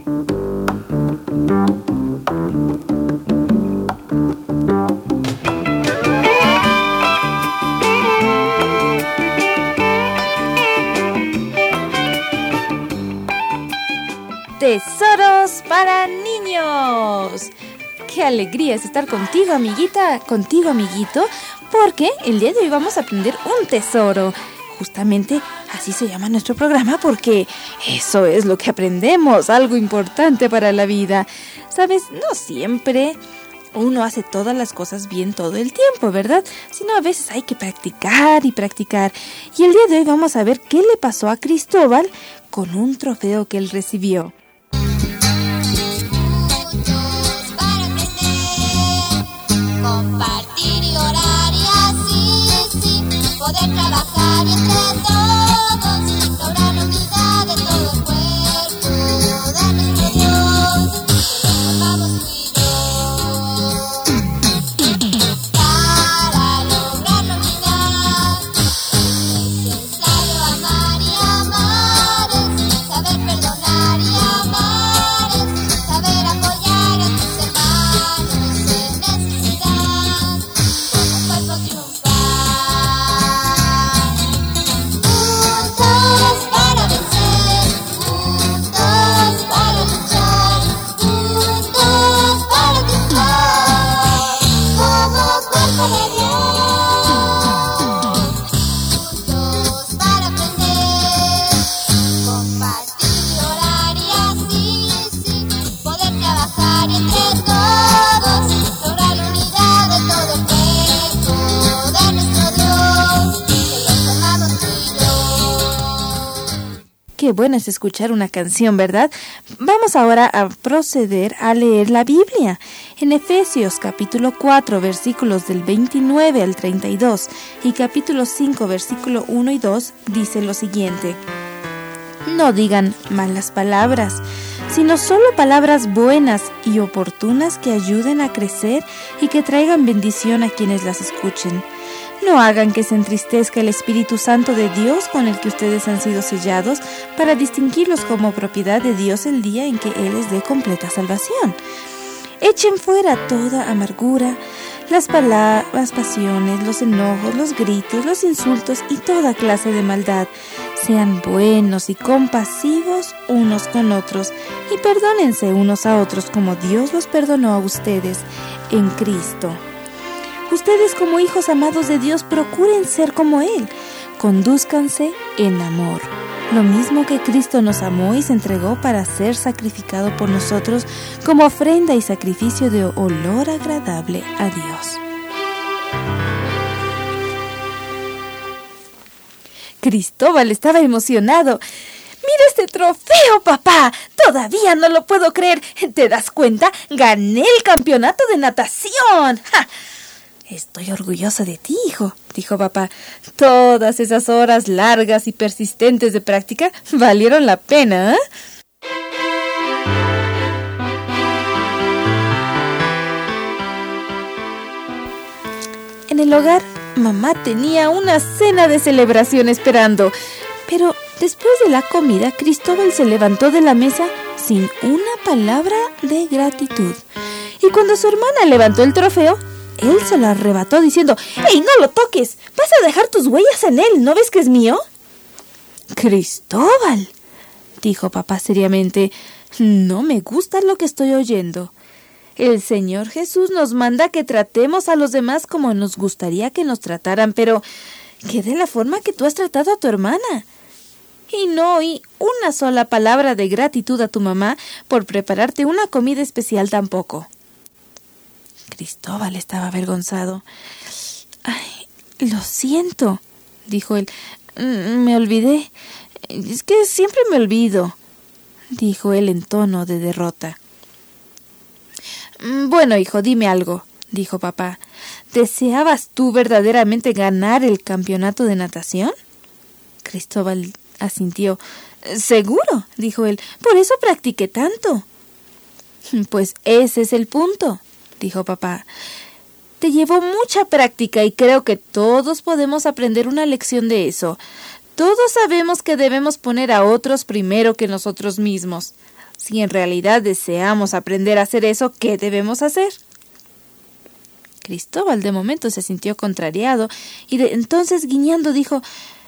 Tesoros para niños. Qué alegría es estar contigo, amiguita, contigo, amiguito, porque el día de hoy vamos a aprender un tesoro. Justamente así se llama nuestro programa porque eso es lo que aprendemos, algo importante para la vida. ¿Sabes? No siempre uno hace todas las cosas bien todo el tiempo, ¿verdad? Sino a veces hay que practicar y practicar. Y el día de hoy vamos a ver qué le pasó a Cristóbal con un trofeo que él recibió. Compartir y orar y así, sí, poder trabajar y entre todos lograr la unidad de todo el cuerpo de nuestro Dios, que lo formamos tú y yo. Para lograr la unidad es necesario amar y amar, es saber perdonar y amar, es saber apoyar a tus hermanos en necesidad, como cuerpo triunfar. Juntos para vencer, juntos para luchar, juntos para triunfar, como cuerpo de Dios. Juntos para aprender, compartir y orar y así, sí, poder trabajar y entre todos lograr la unidad de todo el cuerpo de nuestro Dios, que lo formamos tú y yo. Qué bueno es escuchar una canción, ¿verdad? Vamos ahora a proceder a leer la Biblia. En Efesios capítulo 4, versículos del 29 al 32 y capítulo 5, versículo 1 y 2, dice lo siguiente: No digan malas palabras, sino solo palabras buenas y oportunas que ayuden a crecer y que traigan bendición a quienes las escuchen. No hagan que se entristezca el Espíritu Santo de Dios con el que ustedes han sido sellados para distinguirlos como propiedad de Dios el día en que Él les dé completa salvación. Echen fuera toda amargura, las pasiones, los enojos, los gritos, los insultos y toda clase de maldad. Sean buenos y compasivos unos con otros y perdónense unos a otros como Dios los perdonó a ustedes en Cristo. Ustedes como hijos amados de Dios procuren ser como Él. Condúzcanse en amor, lo mismo que Cristo nos amó y se entregó para ser sacrificado por nosotros como ofrenda y sacrificio de olor agradable a Dios. Cristóbal estaba emocionado. ¡Mira este trofeo, papá! ¡Todavía no lo puedo creer! ¿Te das cuenta? ¡Gané el campeonato de natación! ¡Ja! Estoy orgulloso de ti, hijo, dijo papá. Todas esas horas largas y persistentes de práctica valieron la pena, ¿eh? En el hogar, mamá tenía una cena de celebración esperando. Pero después de la comida, Cristóbal se levantó de la mesa sin una palabra de gratitud. Y cuando su hermana levantó el trofeo, él se lo arrebató diciendo: ¡Ey, no lo toques! ¡Vas a dejar tus huellas en él! ¿No ves que es mío? Cristóbal, dijo papá seriamente, no me gusta lo que estoy oyendo. El Señor Jesús nos manda que tratemos a los demás como nos gustaría que nos trataran, pero ¿qué de la forma que tú has tratado a tu hermana? Y no oí una sola palabra de gratitud a tu mamá por prepararte una comida especial tampoco. Cristóbal estaba avergonzado. ¡Ay, lo siento!, dijo él. Me olvidé. Es que siempre me olvido, dijo él en tono de derrota. Bueno, hijo, dime algo, dijo papá. ¿Deseabas tú verdaderamente ganar el campeonato de natación? Cristóbal asintió. Seguro, dijo él. Por eso practiqué tanto. Pues ese es el punto, dijo papá. Te llevó mucha práctica y creo que todos podemos aprender una lección de eso. Todos sabemos que debemos poner a otros primero que nosotros mismos. Si en realidad deseamos aprender a hacer eso, ¿qué debemos hacer? Cristóbal de momento se sintió contrariado y entonces guiñando dijo: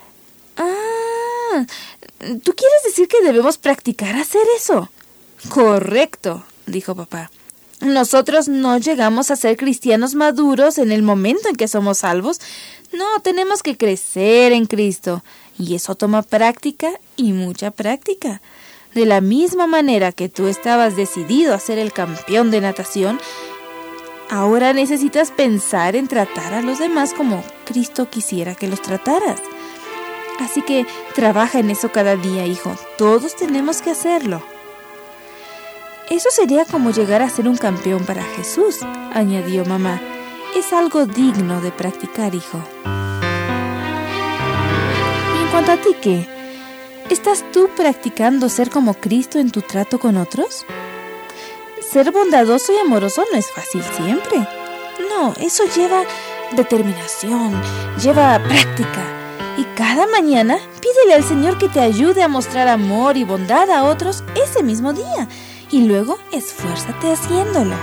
«Ah, ¿tú quieres decir que debemos practicar hacer eso?» «Correcto», dijo papá. Nosotros no llegamos a ser cristianos maduros en el momento en que somos salvos. No, tenemos que crecer en Cristo. Y eso toma práctica y mucha práctica. De la misma manera que tú estabas decidido a ser el campeón de natación, ahora necesitas pensar en tratar a los demás como Cristo quisiera que los trataras. Así que trabaja en eso cada día, hijo. Todos tenemos que hacerlo. Eso sería como llegar a ser un campeón para Jesús, añadió mamá. Es algo digno de practicar, hijo. ¿Y en cuanto a ti qué? ¿Estás tú practicando ser como Cristo en tu trato con otros? Ser bondadoso y amoroso no es fácil siempre. No, eso lleva determinación, lleva práctica. Y cada mañana pídele al Señor que te ayude a mostrar amor y bondad a otros ese mismo día. Y luego esfuérzate haciéndolo.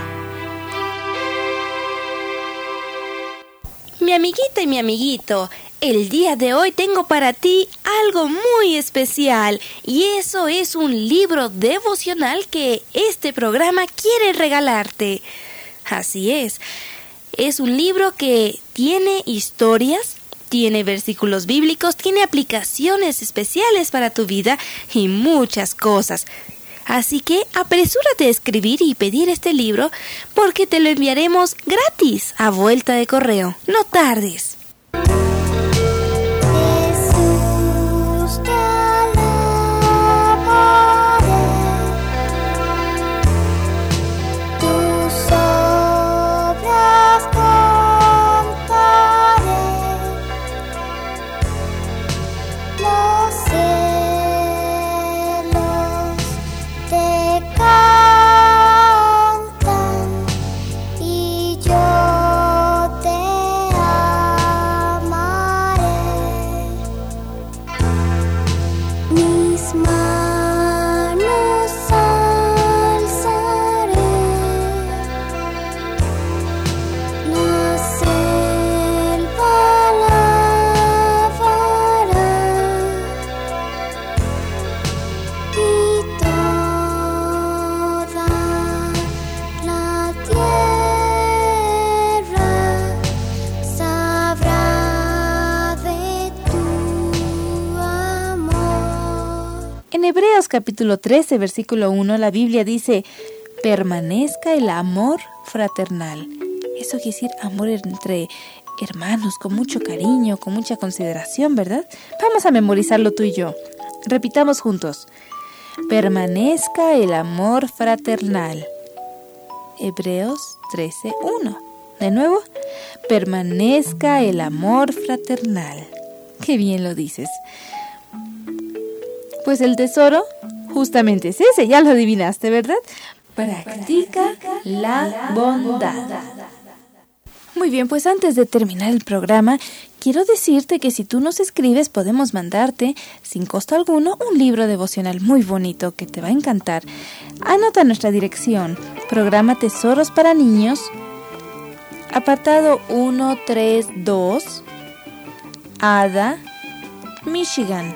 Mi amiguita y mi amiguito, el día de hoy tengo para ti algo muy especial. Y eso es un libro devocional que este programa quiere regalarte. Así es un libro que tiene historias, tiene versículos bíblicos, tiene aplicaciones especiales para tu vida y muchas cosas. Así que apresúrate a escribir y pedir este libro porque te lo enviaremos gratis a vuelta de correo. No tardes. Jesús, te alabaré, tus obras contaré, los cielos te cantan y yo te amaré. Mis manos alzaré, la selva alabará y toda la tierra sabrá de tu amor. En Hebreos capítulo 13, versículo 1, la Biblia dice: permanezca el amor fraternal. Eso quiere decir amor entre hermanos, con mucho cariño, con mucha consideración, ¿verdad? Vamos a memorizarlo tú y yo. Repitamos juntos: permanezca el amor fraternal. Hebreos 13, 1. De nuevo: permanezca el amor fraternal. Qué bien lo dices. Pues el tesoro justamente es ese, ya lo adivinaste, ¿verdad? Practica la bondad. Muy bien, pues antes de terminar el programa, quiero decirte que si tú nos escribes, podemos mandarte, sin costo alguno, un libro devocional muy bonito que te va a encantar. Anota nuestra dirección: Programa Tesoros para Niños, apartado 132, Ada, Michigan,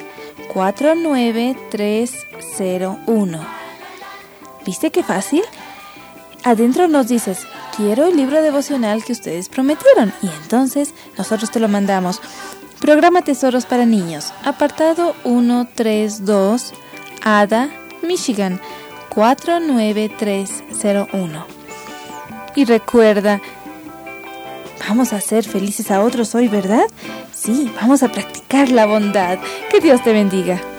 49301. ¿Viste qué fácil? Adentro nos dices: quiero el libro devocional que ustedes prometieron, y entonces nosotros te lo mandamos. Programa Tesoros para Niños, apartado 132, Ada, Michigan, 49301. Y recuerda, vamos a hacer felices a otros hoy, ¿verdad? Sí, vamos a practicar la bondad. Que Dios te bendiga.